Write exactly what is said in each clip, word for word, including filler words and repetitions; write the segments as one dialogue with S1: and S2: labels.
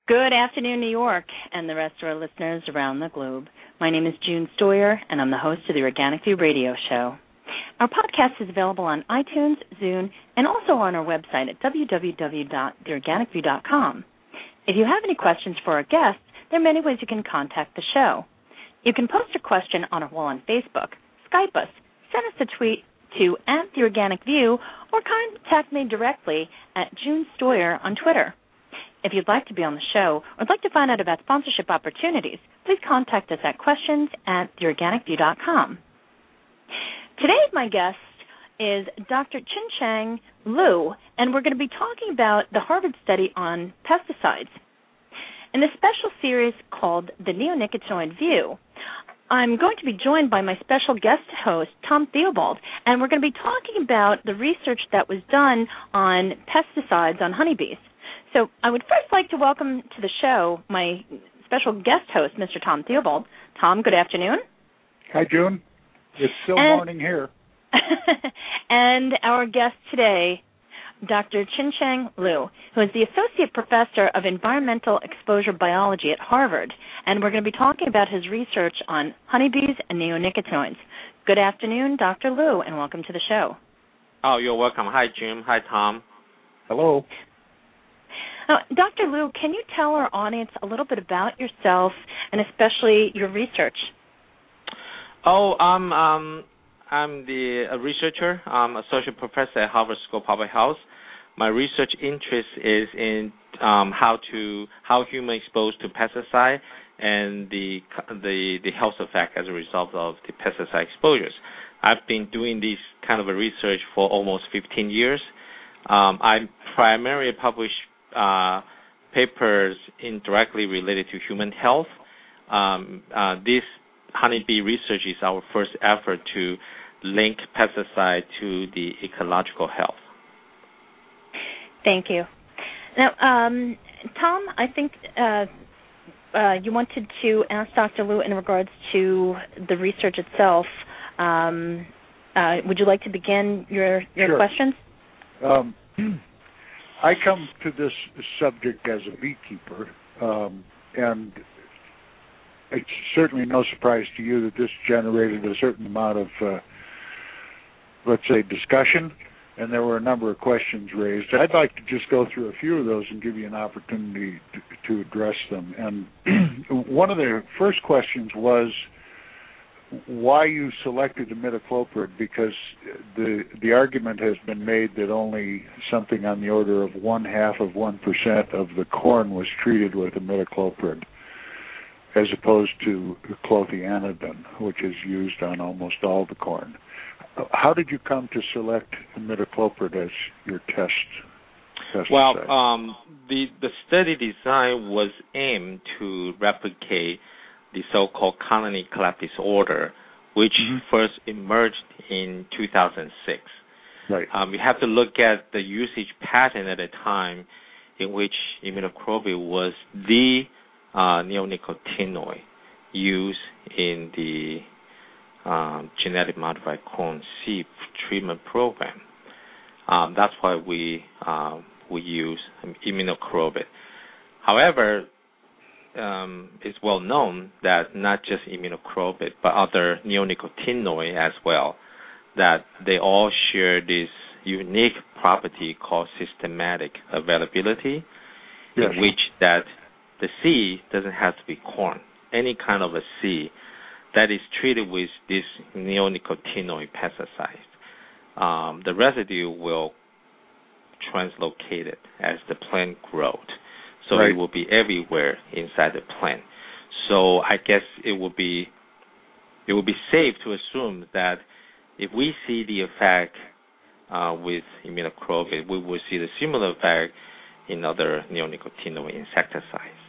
S1: Good afternoon, New York, and the rest of our listeners around the globe. My name is June Stoyer, and I'm the host of the Organic View radio show. Our podcast is available on iTunes, Zune, and also on our website at w w w dot the organic view dot com. If you have any questions for our guests, there are many ways you can contact the show. You can post a question on our wall on Facebook, Skype us, send us a tweet to at the Organic View, or contact me directly at June Stoyer on Twitter. If you'd like to be on the show or would like to find out about sponsorship opportunities, please contact us at questions at the organic view dot com. Today, my guest is Doctor Chin-Cheng Liu, and we're going to be talking about the Harvard study on pesticides. In this special series called The Neonicotinoid View, I'm going to be joined by my special guest host, Tom Theobald, and we're going to be talking about the research that was done on pesticides on honeybees. So I would first like to welcome to the show my special guest host, Mister Tom Theobald. Tom, good afternoon.
S2: Hi, June. It's still
S1: and,
S2: morning here.
S1: And our guest today, Doctor Chin-Cheng Liu, who is the Associate Professor of Environmental Exposure Biology at Harvard, and we're going to be talking about his research on honeybees and neonicotinoids. Good afternoon, Doctor Liu, and welcome to the show.
S3: Oh, you're welcome. Hi, Jim. Hi, Tom.
S2: Hello.
S1: Now, Doctor Liu, can you tell our audience a little bit about yourself and especially your research?
S3: Oh, I'm um, I'm the a researcher. I'm associate professor at Harvard School of Public Health. My research interest is in um, how to how human exposed to pesticide and the the the health effect as a result of the pesticide exposures. I've been doing this kind of a research for almost fifteen years. Um, I primarily publish Uh, papers indirectly related to human health. Um, uh, this honeybee research is our first effort to link pesticide to the ecological health.
S1: Thank you. Now, um, Tom, I think uh, uh, you wanted to ask Doctor Liu in regards to the research itself. Um, uh, would you like to begin your, your
S2: sure.
S1: questions?
S2: Um, I come to this subject as a beekeeper, um, and it's certainly no surprise to you that this generated a certain amount of, uh, let's say, discussion, and there were a number of questions raised. I'd like to just go through a few of those and give you an opportunity to, to address them. And one of the first questions was why you selected imidacloprid, because the the argument has been made that only something on the order of one half of one percent of the corn was treated with imidacloprid, as opposed to clothianidin, which is used on almost all the corn. How did you come to select imidacloprid as your test pesticide?
S3: Well, um, the the study design was aimed to replicate the so-called colony collapse disorder, which mm-hmm. first emerged in two thousand six.
S2: Right.
S3: Um, we have to look at the usage pattern at a time in which imidacloprid was the uh, neonicotinoid used in the um, genetic modified corn seed treatment program. Um, that's why we uh, we use imidacloprid. However, Um, it's well known that not just imidacloprid, but other neonicotinoid as well, that they all share this unique property called systematic availability,
S2: yes.
S3: in which that the seed doesn't have to be corn. Any kind of a seed that is treated with this neonicotinoid pesticide, um, the residue will translocate it as the plant grows. So
S2: right.
S3: it will be everywhere inside the plant. So I guess it will be it will be safe to assume that if we see the effect uh, with imidacloprid, we will see the similar effect in other neonicotinoid insecticides.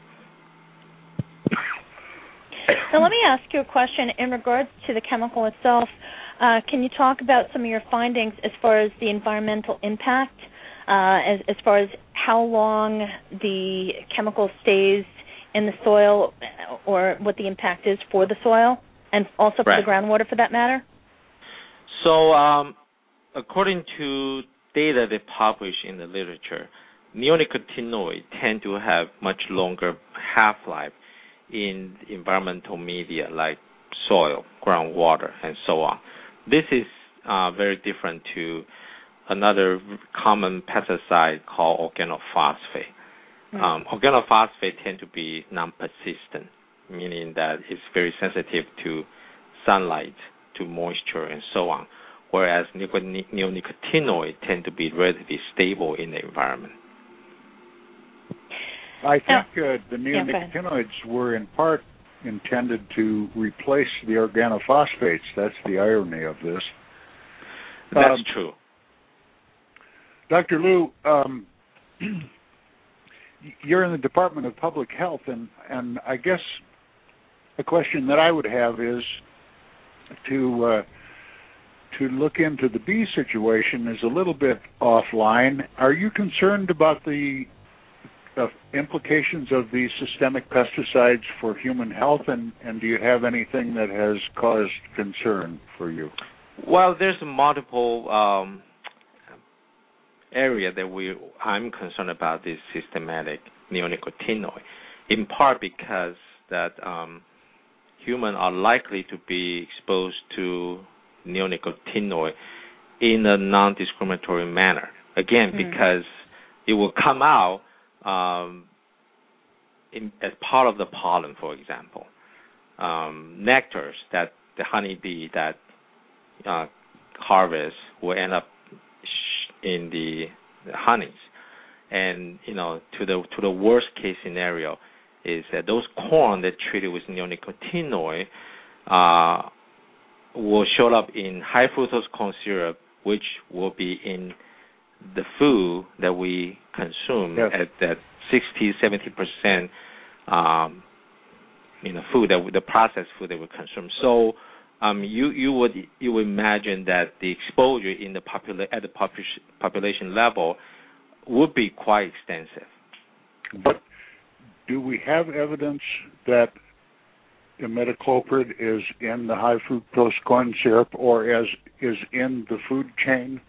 S1: Now let me ask you a question in regards to the chemical itself. Uh, can you talk about some of your findings as far as the environmental impact? Uh, as, as far as how long the chemical stays in the soil, or what the impact is for the soil, and also for
S3: right.
S1: the groundwater, for that matter?
S3: So, um, according to data they publish in the literature, neonicotinoids tend to have much longer half-life in environmental media like soil, groundwater, and so on. This is uh, very different to another common pesticide called organophosphate. Mm. Um, organophosphate tend to be non-persistent, meaning that it's very sensitive to sunlight, to moisture, and so on, whereas neonicotinoids tend to be relatively stable in the environment.
S2: I think uh, the neonicotinoids yeah, were in part intended to replace the organophosphates. That's the irony of this.
S3: That's
S2: um,
S3: true.
S2: Doctor Liu, um, you're in the Department of Public Health, and, and I guess a question that I would have is to uh, to look into the bee situation is a little bit offline. Are you concerned about the uh, implications of these systemic pesticides for human health, and, and do you have anything that has caused concern for you?
S3: Well, there's multiple um, area that we I'm concerned about this systematic neonicotinoid, in part because that um, humans are likely to be exposed to neonicotinoid in a non-discriminatory manner. Again, mm-hmm. because it will come out um, in, as part of the pollen, for example. Um, nectars that the honeybee that uh, harvest will end up in the, the honeys, and you know, to the to the worst case scenario is that those corn that treated with neonicotinoid uh, will show up in high fructose corn syrup, which will be in the food that we consume yes. at that sixty, seventy percent, um, you know, food that we, the processed food that we consume. So. Um, you you would you would imagine that the exposure in the popula- at the population population level would be quite extensive.
S2: But do we have evidence that imidacloprid is in the high fructose corn syrup or as is in the food chain?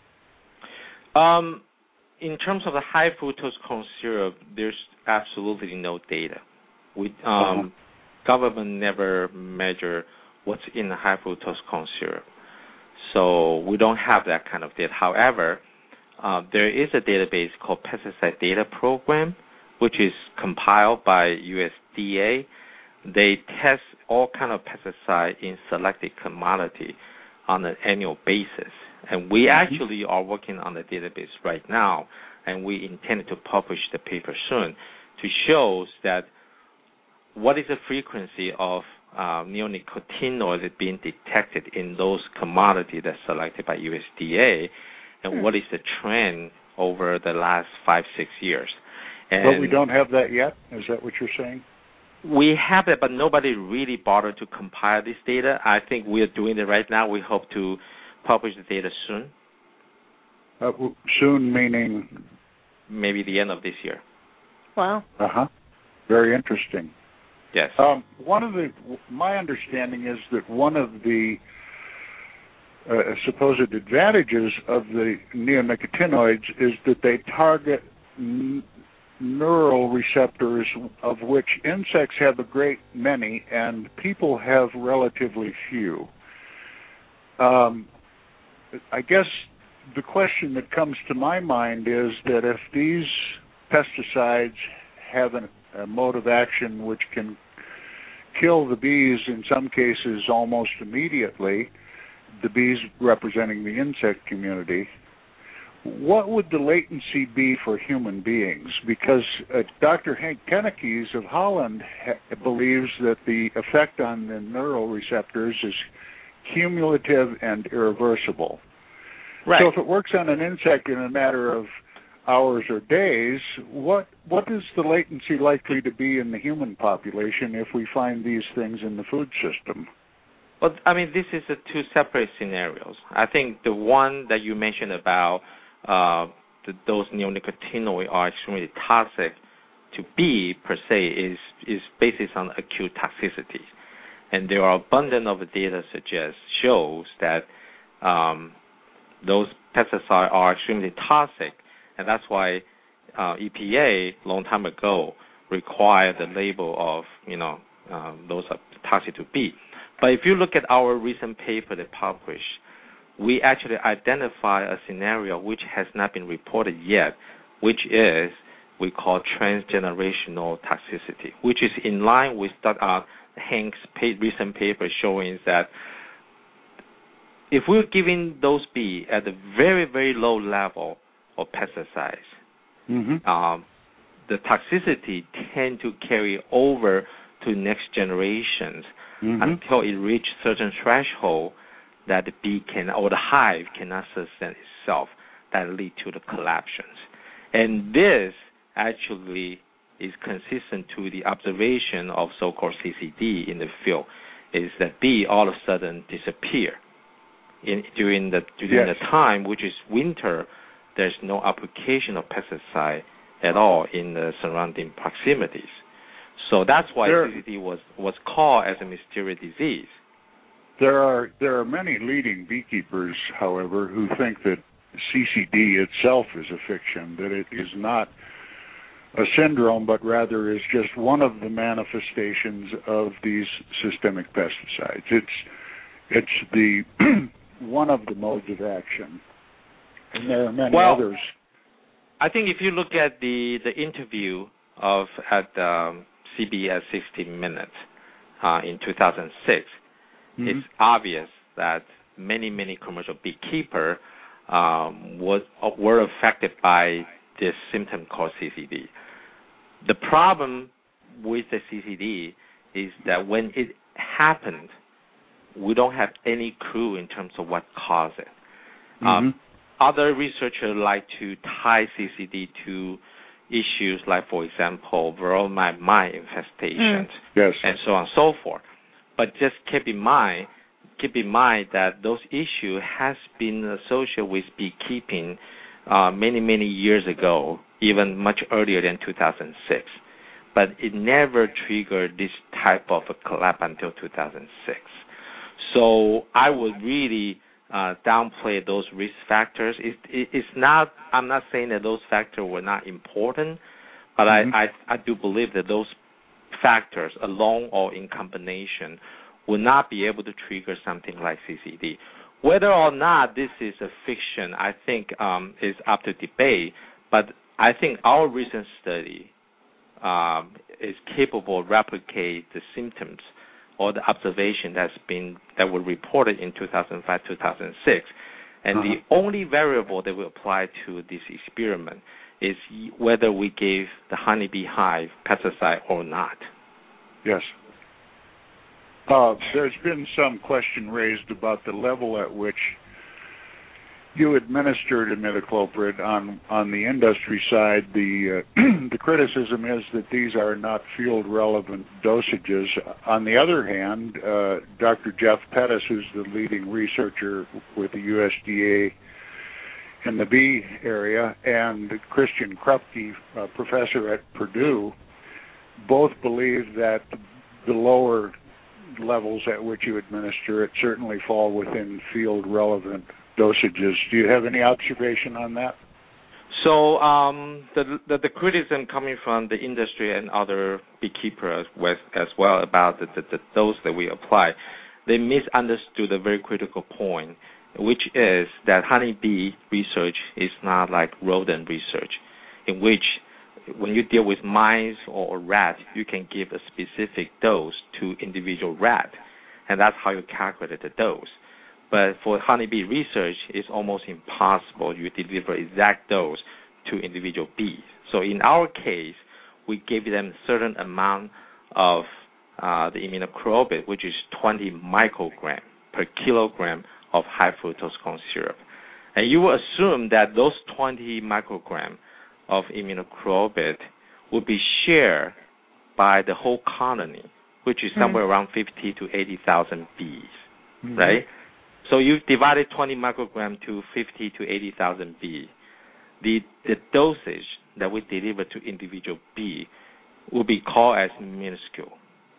S3: Um, in terms of the high fructose corn syrup, there's absolutely no data. We um, uh-huh. government never measure what's in the high fructose corn syrup. So we don't have that kind of data. However, uh, there is a database called Pesticide Data Program, which is compiled by U S D A. They test all kind of pesticide in selected commodity on an annual basis. And we mm-hmm. actually are working on the database right now, and we intend to publish the paper soon to show that what is the frequency of Uh, neonicotinoids being detected in those commodities that's selected by U S D A, and hmm. what is the trend over the last five, six years. And
S2: but we don't have that yet? Is that what you're saying?
S3: We have it, but nobody really bothered to compile this data. I think we're doing it right now. We hope to publish the data soon.
S2: Uh, soon meaning?
S3: Maybe the end of this year.
S1: Wow.
S2: Uh-huh. Very interesting.
S3: Yes.
S2: Um, one of the, my understanding is that one of the uh, supposed advantages of the neonicotinoids is that they target n- neural receptors, of which insects have a great many and people have relatively few. Um, I guess the question that comes to my mind is that if these pesticides have an a mode of action which can kill the bees in some cases almost immediately, the bees representing the insect community, what would the latency be for human beings? Because uh, Doctor Hank Kennekes of Holland ha- believes that the effect on the neural receptors is cumulative and irreversible.
S3: Right.
S2: So if it works on an insect in a matter of hours or days, what what is the latency likely to be in the human population if we find these things in the food system?
S3: Well, I mean, this is a two separate scenarios. I think the one that you mentioned about uh, the, those neonicotinoids are extremely toxic to bee per se is is based on acute toxicity, and there are abundant of data suggests shows that um, those pesticides are extremely toxic. And that's why uh, E P A long time ago required the label of, you know, uh, those are toxic to bee. But if you look at our recent paper that published, we actually identify a scenario which has not been reported yet, which is we call transgenerational toxicity, which is in line with uh, Hank's recent paper showing that if we're giving those bees at a very, very low level of pesticides, mm-hmm. um, the toxicity tend to carry over to next generations mm-hmm. until it reaches certain threshold that the bee can or the hive cannot sustain itself, that lead to the collapsions. And this actually is consistent to the observation of so-called C C D in the field, is that bee all of a sudden disappear. In, during the during yes. the time, which is winter, there's no application of pesticide at all in the surrounding proximities. So that's why there, C C D was, was called as a mysterious disease.
S2: There are there are many leading beekeepers, however, who think that C C D itself is a fiction, that it is not a syndrome, but rather is just one of the manifestations of these systemic pesticides. It's it's the one of the modes of action, and there are many
S3: well,
S2: others.
S3: I think if you look at the, the interview of at um, C B S sixty minutes uh, in two thousand six, mm-hmm. it's obvious that many, many commercial beekeepers um, was, were affected by this symptom called C C D. The problem with the C C D is that when it happened, we don't have any clue in terms of what caused it. Mm-hmm. Um, other researchers like to tie C C D to issues like, for example, varroa mite infestations, mm.
S2: yes.
S3: and so on and so forth. But just keep in mind, keep in mind that those issues has been associated with beekeeping uh, many, many years ago, even much earlier than two thousand six. But it never triggered this type of a collapse until two thousand six. So I would really uh, downplay those risk factors. It, it, it's not. I'm not saying that those factors were not important, but mm-hmm. I, I I do believe that those factors, alone or in combination, will not be able to trigger something like C C D. Whether or not this is a fiction, I think um, is up to debate. But I think our recent study um, is capable of replicate the symptoms or the observation that's been that were reported in two thousand five, two thousand six, and uh-huh. the only variable that we apply to this experiment is whether we gave the honeybee hive pesticide or not.
S2: Yes. Uh, there's been some question raised about the level at which you administered imidacloprid. On on the industry side, the uh, the criticism is that these are not field relevant dosages. On the other hand, uh, Doctor Jeff Pettis, who's the leading researcher with the U S D A in the bee area, and Christian Krupke, uh, professor at Purdue, both believe that the lower levels at which you administer it certainly fall within field relevant dosages. Do you have any observation on that?
S3: So um, the, the the criticism coming from the industry and other beekeepers with, as well about the, the, the dose that we apply, they misunderstood a very critical point, which is that honeybee research is not like rodent research, in which when you deal with mice or rat, you can give a specific dose to individual rat, and that's how you calculate the dose. But for honeybee research, it's almost impossible you deliver exact dose to individual bees. So in our case, we give them a certain amount of uh, the imidacloprid, which is twenty microgram per kilogram of high fructose corn syrup. And you will assume that those twenty microgram of imidacloprid will be shared by the whole colony, which is mm-hmm. somewhere around fifty to eighty thousand bees, mm-hmm. right? So you've divided twenty microgram to fifty to eighty thousand bees. The the dosage that we deliver to individual bee will be called as minuscule,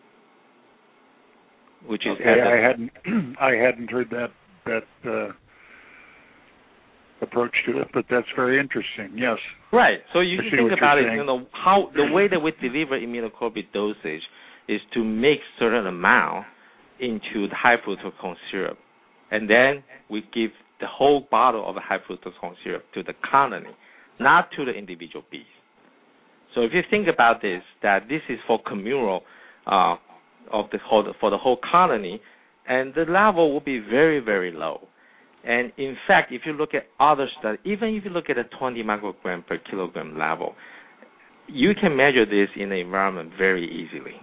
S3: which is
S2: okay. I hadn't I hadn't heard that that uh, approach to it, but that's very interesting. Yes.
S3: Right. So you
S2: I
S3: can
S2: see
S3: think
S2: what
S3: about
S2: you're
S3: it.
S2: saying.
S3: You know how the way that we deliver imidacloprid dosage is to make certain amount into the high fructose corn syrup, and then we give the whole bottle of the high fructose corn syrup to the colony, not to the individual bees. So if you think about this, that this is for communal uh, of the whole, for the whole colony, and the level will be very, very low. And in fact, if you look at other studies, even if you look at a twenty microgram per kilogram level, you can measure this in the environment very easily.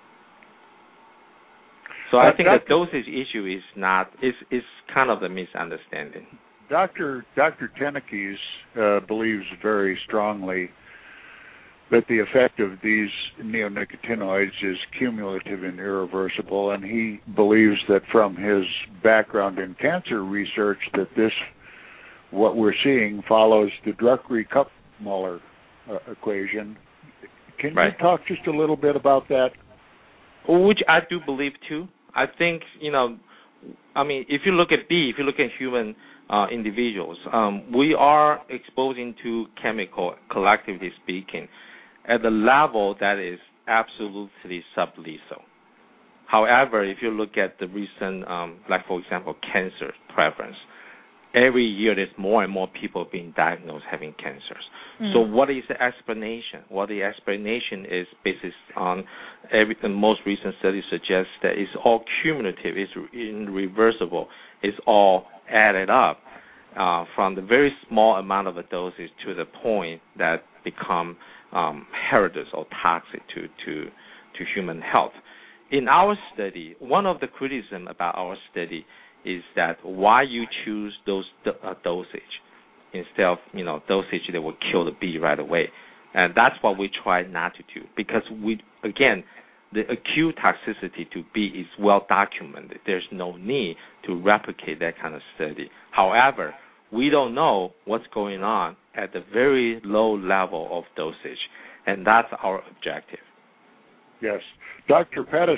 S3: So I think the dosage issue is not is is kind of the misunderstanding.
S2: Doctor Doctor Tenekes uh, believes very strongly that the effect of these neonicotinoids is cumulative and irreversible, and he believes that from his background in cancer research that this, what we're seeing, follows the Druckery-Kupmuller uh, equation. Can
S3: right.
S2: you talk just a little bit about that?
S3: Which I do believe too. I think, you know, I mean, if you look at bee, if you look at human uh, individuals, um, we are exposing to chemical, collectively speaking, at a level that is absolutely sublethal. However, if you look at the recent, um, like for example, cancer prevalence, every year there's more and more people being diagnosed having cancers. Mm. So what is the explanation? Well, the explanation is based on every, the most recent study suggests that it's all cumulative, it's irreversible, it's all added up uh, from the very small amount of a dosage to the point that become um, hazardous or toxic to, to, to human health. In our study, one of the criticism about our study is that why you choose those uh, dosage instead of, you know, dosage that will kill the bee right away. And that's what we try not to do, because we, again, the acute toxicity to bee is well documented. There's no need to replicate that kind of study. However, we don't know what's going on at the very low level of dosage, and that's our objective.
S2: Yes. Doctor Pettis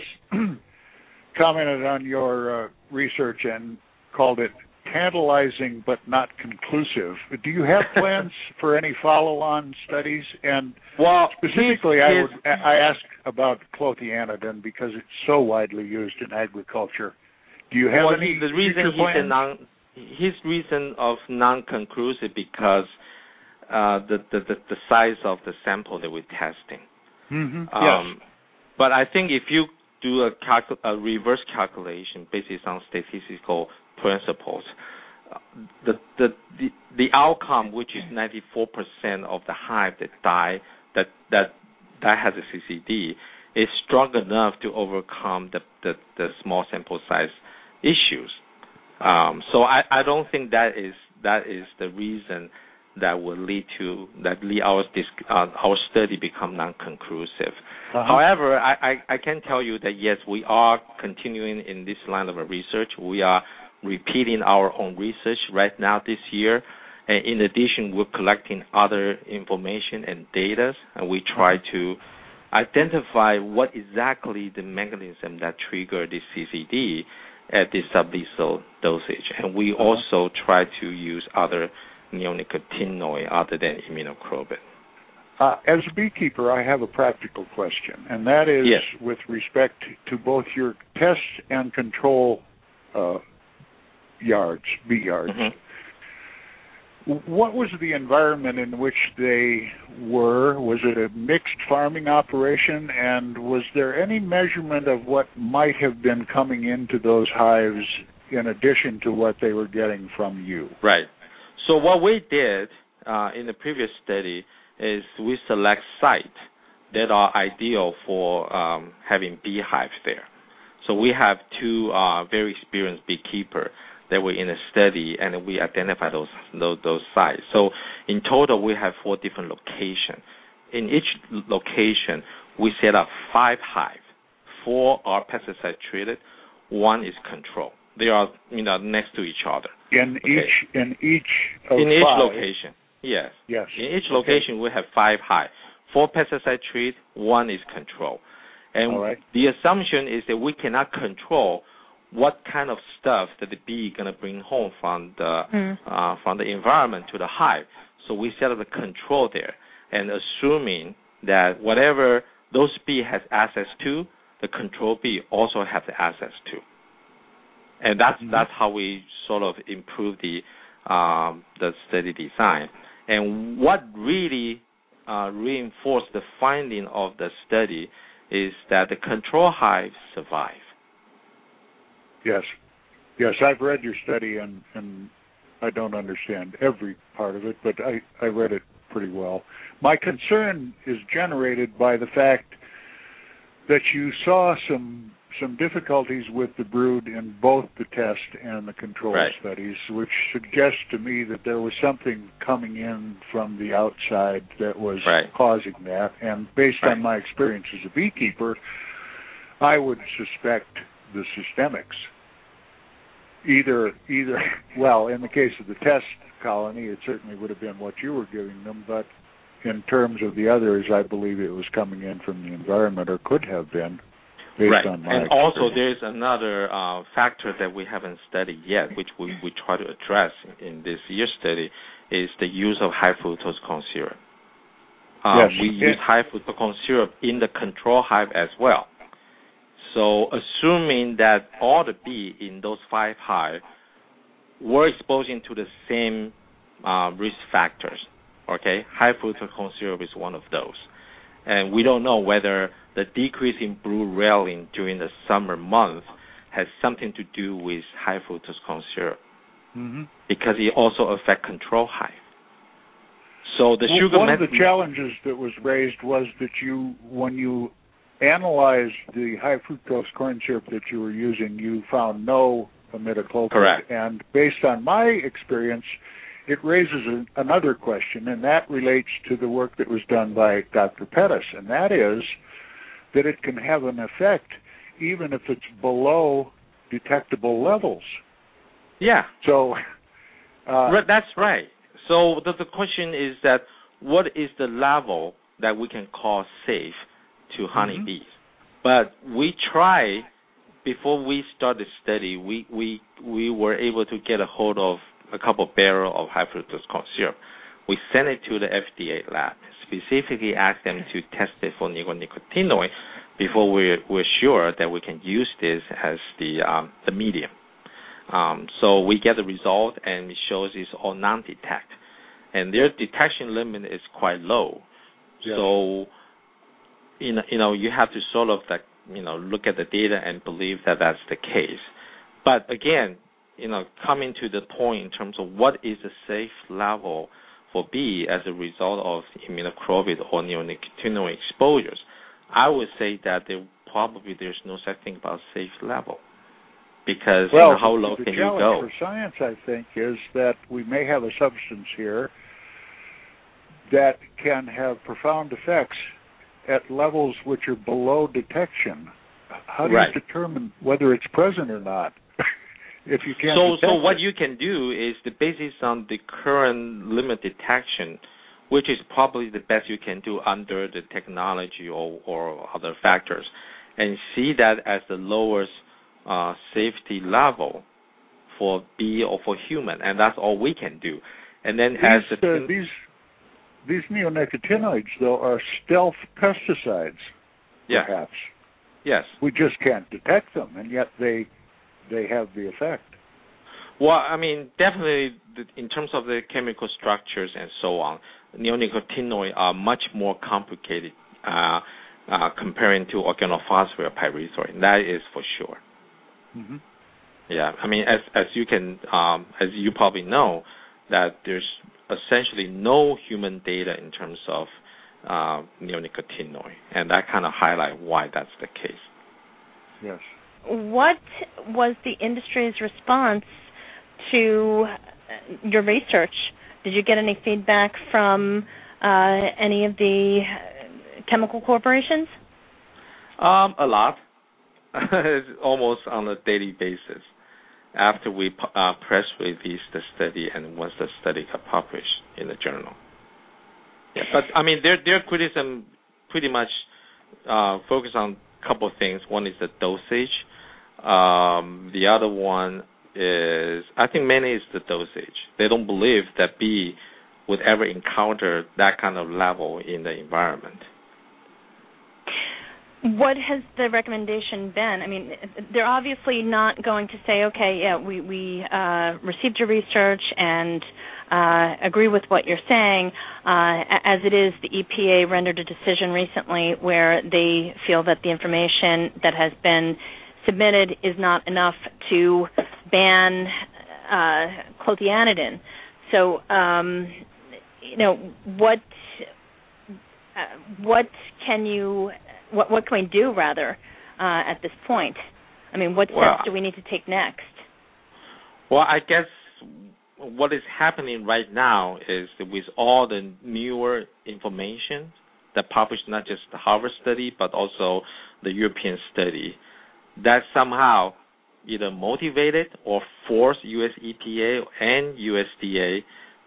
S2: commented on your uh, research and called it tantalizing but not conclusive. Do you have plans for any follow-on studies? And
S3: well,
S2: specifically,
S3: his,
S2: I
S3: his,
S2: would I ask about clothianidin because it's so widely used in agriculture. Do you have
S3: well,
S2: any
S3: the reason
S2: future plans?
S3: He's a non, his reason of non-conclusive because uh, the, the, the the size of the sample that we're testing.
S2: Mm-hmm.
S3: Um,
S2: yes.
S3: But I think if you do a, calcul- a reverse calculation based on statistical principles, uh, the, the the the outcome, which is ninety-four percent of the hive that die that that that has a C C D, is strong enough to overcome the the, the small sample size issues. Um, so I, I don't think that is that is the reason that will lead to that lead our uh, our study become non-conclusive. Uh-huh. However, I, I, I can tell you that yes, we are continuing in this line of research. We are repeating our own research right now this year, and in addition, we're collecting other information and data, and we try to identify what exactly the mechanism that trigger the C C D at the sublethal dosage, and we uh-huh. also try to use other neonicotinoid other than imidacloprid.
S2: Uh, as a beekeeper, I have a practical question, and that is
S3: yes.
S2: with respect to both your test and control uh, yards, bee yards. Mm-hmm. What was the environment in which they were? Was it a mixed farming operation, and was there any measurement of what might have been coming into those hives in addition to what they were getting from you?
S3: Right. So what we did uh, in the previous study is we select sites that are ideal for um, having beehives there. So we have two uh, very experienced beekeepers that were in the study, and we identify those, those those sites. So in total, we have four different locations. In each location, we set up five hives. Four are pesticide treated, one is control. They are, you know, next to each other.
S2: In
S3: okay.
S2: each in each of
S3: in each
S2: five.
S3: location, yes.
S2: Yes.
S3: In each
S2: okay.
S3: location, we have five hives. Four pesticide treat, one is control. And
S2: All right.
S3: the assumption is that we cannot control what kind of stuff that the bee going to bring home from the
S1: mm.
S3: uh, from the environment to the hive. So we set up a control there, and assuming that whatever those bee has access to, the control bee also have the access to. And that's mm-hmm. that's how we sort of improve the um, the study design. And what really uh, reinforced the finding of the study is that the control hive survive.
S2: Yes, yes, I've read your study, and, and I don't understand every part of it, but I, I read it pretty well. My concern is generated by the fact that you saw some some difficulties with the brood in both the test and the control
S3: right.
S2: studies, which suggests to me that there was something coming in from the outside that was
S3: right.
S2: causing that. And based
S3: right.
S2: on my experience as a beekeeper, I would suspect the systemics. Either, either, well, in the case of the test colony, it certainly would have been what you were giving them, but in terms of the others, I believe it was coming in from the environment, or could have been, based
S3: right.
S2: on my
S3: and
S2: experience.
S3: Also, there's another uh, factor that we haven't studied yet, which we, we try to address in this year's study, is the use of high fructose corn syrup. Uh,
S2: yes.
S3: We
S2: yeah.
S3: use high fructose corn syrup in the control hive as well. So assuming that all the bees in those five hives were exposing to the same uh, risk factors, okay, high fructose corn syrup is one of those. And we don't know whether the decrease in brood rearing during the summer months has something to do with high fructose corn syrup,
S2: mm-hmm.
S3: because it also affects control hive. So the
S2: well,
S3: sugar
S2: one
S3: met-
S2: of the challenges that was raised was that you, when you analyzed the high fructose corn syrup that you were using, you found no imidacloprid.
S3: Correct.
S2: And based on my experience, it raises an, another question, and that relates to the work that was done by Doctor Pettis, and that is that it can have an effect even if it's below detectable levels.
S3: Yeah.
S2: So uh,
S3: that's right. So the, the question is that what is the level that we can call safe to honeybees? Mm-hmm. But we try, before we start the study, we, we, we were able to get a hold of a couple barrels of high fructose corn syrup. We sent it to the F D A lab, specifically asked them to test it for neonicotinoid before we're, we're sure that we can use this as the um, the medium. Um, so we get the result, and it shows it's all non-detect. And their detection limit is quite low. Yes. So, you know, you know, you have to sort of, like, you know, look at the data and believe that that's the case. But again, you know, coming to the point in terms of what is a safe level for bee as a result of imidacloprid or neonicotinoid exposures, I would say that there probably there's no such thing about safe level, because
S2: well,
S3: you know, how low
S2: the
S3: can you
S2: challenge
S3: go?
S2: For science, I think, is that we may have a substance here that can have profound effects at levels which are below detection. How do
S3: right.
S2: you determine whether it's present or not? If you can't
S3: so, so
S2: it.
S3: what you can do is, the basis on the current limit detection, which is probably the best you can do under the technology or, or other factors, and see that as the lowest uh, safety level for bee or for human, and that's all we can do. And then
S2: these,
S3: as the
S2: uh, these these neonicotinoids, though, are stealth pesticides,
S3: yeah.
S2: perhaps.
S3: Yes.
S2: We just can't detect them, and yet they they have the effect.
S3: Well, I mean, definitely in terms of the chemical structures and so on, neonicotinoids are much more complicated uh, uh, comparing to organophosphate or pyrethroid. That is for sure.
S2: Mm-hmm.
S3: Yeah, I mean, as as you can, um, as you probably know, that there's essentially no human data in terms of uh, neonicotinoid, and that kind of highlight why that's the case.
S2: Yes.
S1: What was the industry's response to your research? Did you get any feedback from uh, any of the chemical corporations?
S3: Um, a lot. It's almost on a daily basis. After we uh, press release the study and once the study got published in the journal. Yeah, but I mean, their their criticism pretty much uh, focused on a couple of things. One is the dosage. Um, the other one is, I think mainly is the dosage. They don't believe that bee would ever encounter that kind of level in the environment.
S1: What has the recommendation been? I mean, they're obviously not going to say, okay, yeah, we, we uh, received your research and uh, agree with what you're saying. Uh, as it is, the E P A rendered a decision recently where they feel that the information that has been submitted is not enough to ban uh, clothianidin. So, um, you know, what uh, what can you what what can we do rather uh, at this point? I mean, what steps
S3: well,
S1: do we need to take next?
S3: Well, I guess what is happening right now is that with all the newer information that published, not just the Harvard study but also the European study, that somehow either motivated or forced U S E P A and U S D A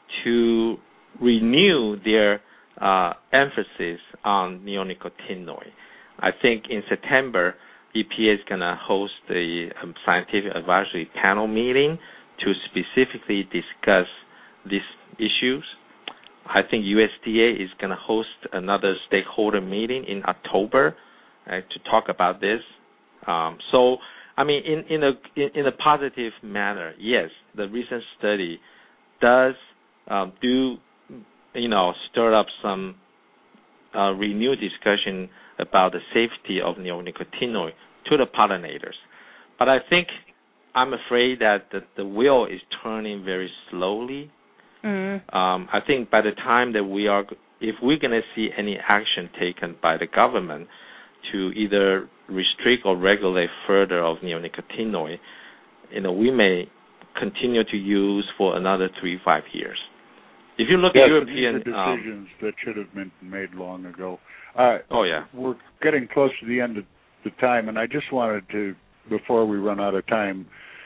S3: to renew their uh, emphasis on neonicotinoid. I think in September, E P A is going to host a um, scientific advisory panel meeting to specifically discuss these issues. I think U S D A is going to host another stakeholder meeting in October uh, to talk about this. Um, so, I mean, in, in a in, in a positive manner, yes, the recent study does um, do, you know, stir up some uh, renewed discussion about the safety of neonicotinoid to the pollinators. But I think I'm afraid that the, the wheel is turning very slowly. Mm-hmm. Um, I think by the time that we are, if we're going to see any action taken by the government to either restrict or regulate further of neonicotinoid, you know, we may continue to use for another three, five years. If you look
S2: yes,
S3: at European
S2: these are decisions um, that should have been made long ago. Uh,
S3: oh yeah,
S2: we're getting close to the end of the time, and I just wanted to, before we run out of time,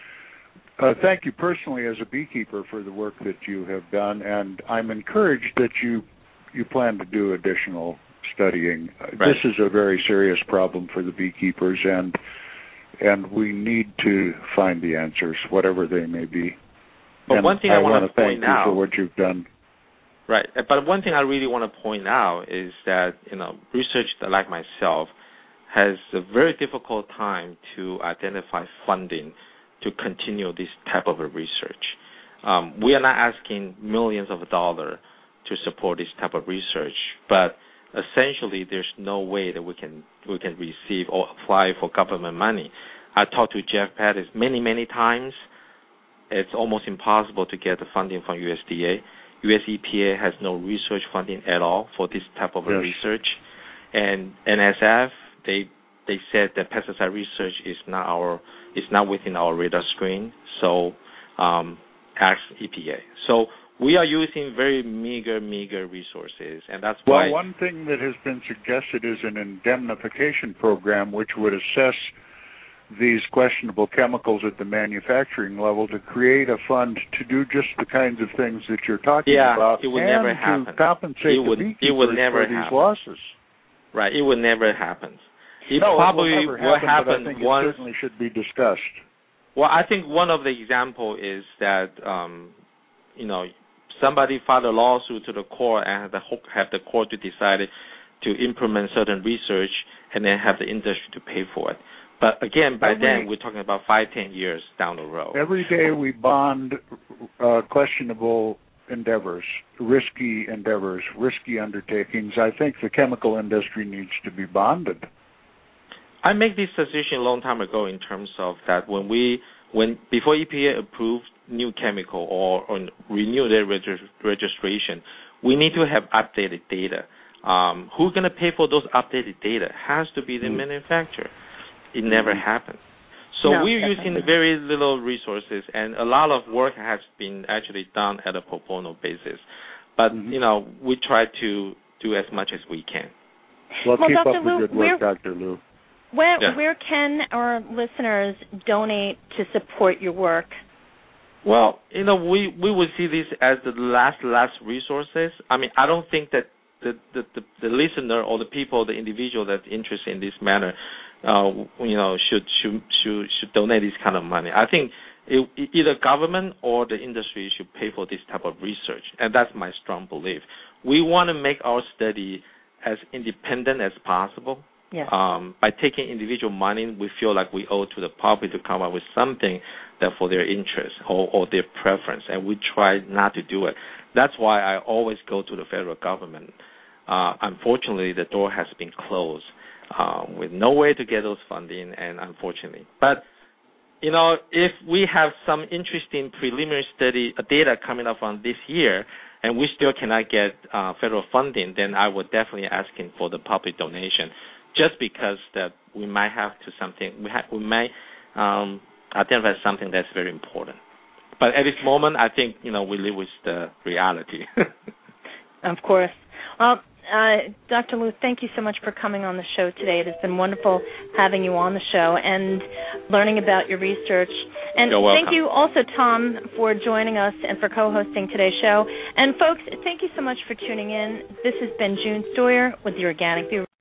S2: uh, thank you personally as a beekeeper for the work that you have done, and I'm encouraged that you you plan to do additional studying.
S3: Right.
S2: This is a very serious problem for the beekeepers, and and we need to find the answers, whatever they may be.
S3: But
S2: and
S3: one thing I, I
S2: want to
S3: point
S2: thank
S3: out,
S2: you for what you've done.
S3: Right, but one thing I really want to point out is that, you know, research like myself has a very difficult time to identify funding to continue this type of a research. Um, we are not asking millions of dollars to support this type of research, but essentially there's no way that we can we can receive or apply for government money. I talked to Jeff Pettis many, many times. It's almost impossible to get the funding from U S D A. U S E P A has no research funding at all for this type of yes. research. And N S F, they they said that pesticide research is not our is not within our radar screen. So um, ask E P A. So we are using very meager, meager resources, and that's why.
S2: Well, one thing that has been suggested is an indemnification program which would assess these questionable chemicals at the manufacturing level to create a fund to do just the kinds of things that you're talking
S3: yeah,
S2: about,
S3: it would
S2: and
S3: never
S2: to
S3: happen.
S2: compensate
S3: it would,
S2: the beekeepers
S3: it would never
S2: for these
S3: happen.
S2: losses.
S3: Right, it would never happen. It
S2: no,
S3: probably
S2: it will never
S3: will
S2: happen,
S3: happen
S2: but I think
S3: once.
S2: It certainly should be discussed.
S3: Well, I think one of the example is that um, you know somebody filed a lawsuit to the court and have the have the court to decide to implement certain research and then have the industry to pay for it. But again, by
S2: every,
S3: then we're talking about five, ten years down the road.
S2: Every day we bond uh, questionable endeavors, risky endeavors, risky undertakings. I think the chemical industry needs to be bonded.
S3: I made this decision a long time ago in terms of that when we, when before E P A approved new chemical or, or renew their regis- registration, we need to have updated data. Um, who's going to pay for those updated data? Has to be the mm. manufacturer. It never happened. So
S1: no,
S3: we're
S1: definitely.
S3: using very little resources, and a lot of work has been actually done at a pro bono basis. But, mm-hmm. you know, we try to do as much as we can.
S2: Well,
S1: well
S2: keep
S1: Doctor
S2: up
S1: Liu,
S2: the good work, Doctor Liu.
S1: Where,
S3: yeah.
S1: where can our listeners donate to support your work?
S3: Well, you know, we, we would see this as the last, last resources. I mean, I don't think that the, the, the, the listener or the people, the individual that's interested in this matter uh, you know, should should should should donate this kind of money. I think it, either government or the industry should pay for this type of research, and that's my strong belief. We want to make our study as independent as possible.
S1: Yes.
S3: Um, by taking individual money, we feel like we owe to the public to come up with something that for their interest or, or their preference, and we try not to do it. That's why I always go to the federal government. Uh, unfortunately, the door has been closed uh, with no way to get those funding, and unfortunately. But, you know, if we have some interesting preliminary study uh, data coming up on this year, and we still cannot get uh, federal funding, then I would definitely asking for the public donation, just because that we might have to something, we, ha- we might um, identify something that's very important. But at this moment, I think, you know, we live with the reality.
S1: Of course. Well, uh, Doctor Liu, thank you so much for coming on the show today. It has been wonderful having you on the show and learning about your research. And
S3: You're welcome.
S1: Thank you also, Tom, for joining us and for co-hosting today's show. And, folks, thank you so much for tuning in. This has been June Stoyer with the Organic View.